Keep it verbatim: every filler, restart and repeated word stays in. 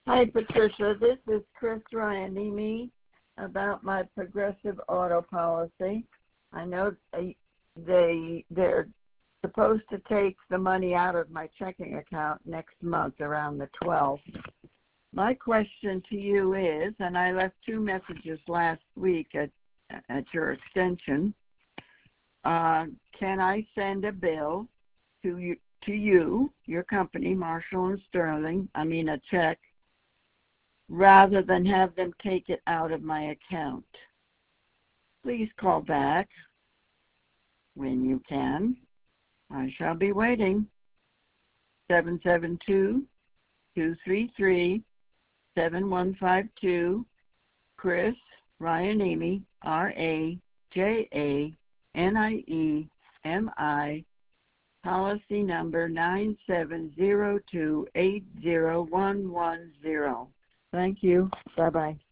Hi, Patricia. This is Chris Ryanimi about my Progressive Auto policy. I know they, they, they're supposed to take the money out of my checking account next month around the twelfth. My question to you is, and I left two messages last week at, at your extension, uh, can I send a bill to you, to you, your company, Marshall and Sterling, I mean a check, rather than have them take it out of my account? Please call back when you can. I shall be waiting. seven seven two, two three three, seven one five two. Chris Ryanimi, R A J A N I E M I, policy number nine seven zero two eight zero one one zero. Thank you. Bye-bye.